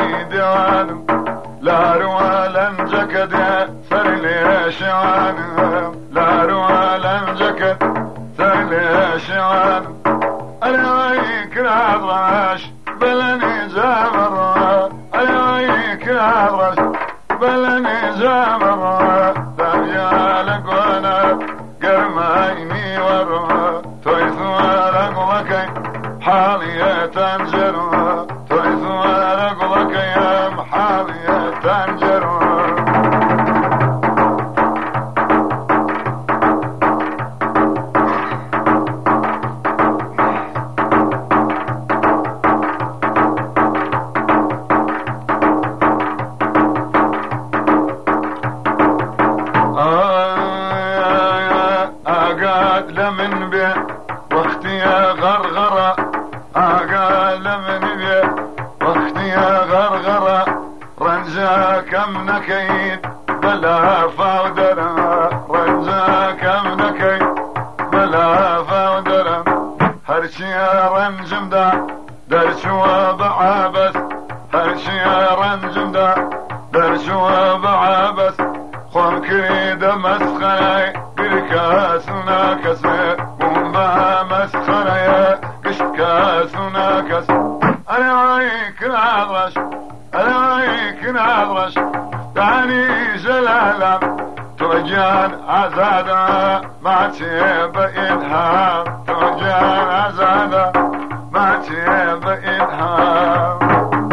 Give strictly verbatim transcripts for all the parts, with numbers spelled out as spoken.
بني ديوانم لا روالن جكد سرلي شوانم لا روالن جكد سرلي شوانم أنا يكره الرش بلني زمر أنا يكره الرش بلني زمر ترجالك وانا قرميني ورا تويث ورقلك حالية تنجر تويث ورقلك يا محالية تنجر من بيه واختي يا غرغرة أقال من بيه واختي يا غرغرة رنجا كم نكيد بلا فودرة رنجا كم نكيد بلا فودرة هرشي يا رنجم دا درش وبعابس هرشي يا رنجم دا درش وبعابس خون كريد مسخناي بركاسنا كسر وما مسخناي كشكاسنا كسر أنا رايك نعرش أنا رايك نعرش تعني جلالا ترجان عزادا ما تيب إلهام ترجان عزادا ما تيب إلهام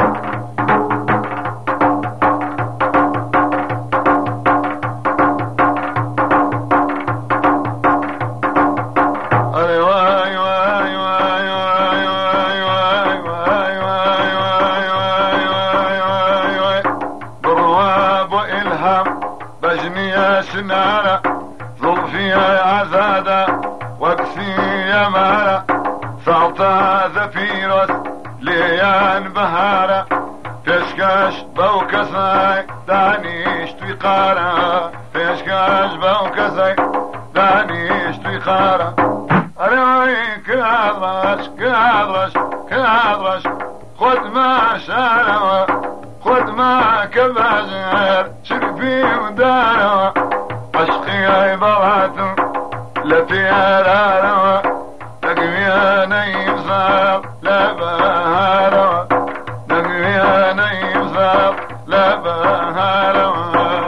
بجني سنارة ظلفي عزادة وكسي مارة سلطة ذفيرس ليان بهارة فيشكاش بوكساي دانيش تويقارة فيشكاش بوكساي دانيش تويقارة أريك كادرش كادرش كادرش خد ما شاروا خد ما كبازر شرفي وداروا عشقي عبارات التي أراروا تقوي نيم صار لا بهاروا تقوي نيم صار لا بهاروا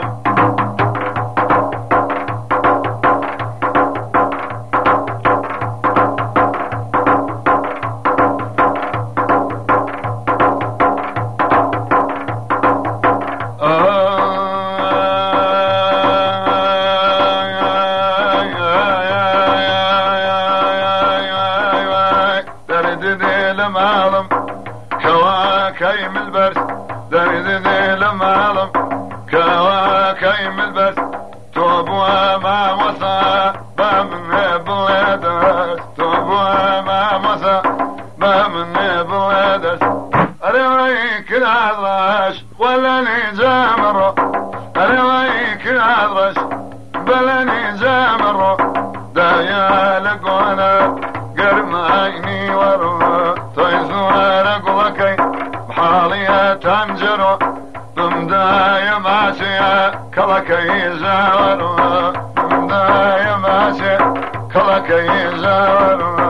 لمعلم كواكيم البرس دردني لمعلم كواكيم البرس توبوا ما وصى بمن بلادس توبوا ما وصى بمن بلادس أريك العرش ولا نجامر أريك العرش بلا نجامر دايا لقونا قرميني ورا تيزور رقلكي بحالية تنجر بمدايا ماشية كلكي زاور بمدايا ماشية كلكي زاور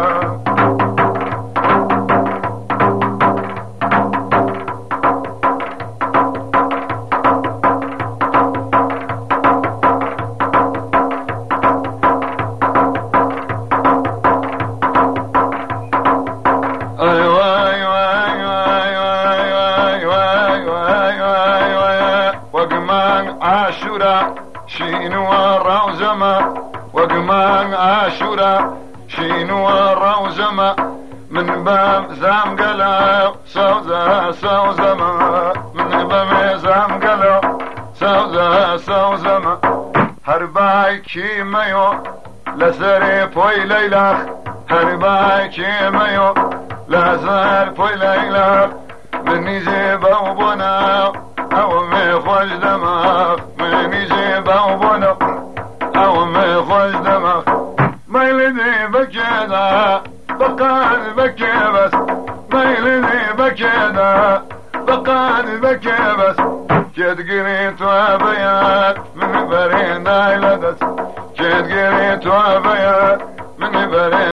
عاشورا شينو الروزما وقمان عاشورا شينو الروزما من باب زام قلو سوزا سوزما من باب زام قلو سوزا سوزما هرباي كي مايو لسري بوي ليلاخ هرباي كي مايو لسر بوي ليلاخ من يجيب وبنا او مخوش دماغ من يجيب وبنا او مخوش دماغ ما يلدي بكيدا بقال بكي بس ما يلدي بكيدا فقد بكى بس كد قريت وبيات من برين دايلدس كد قريت وبيات من برين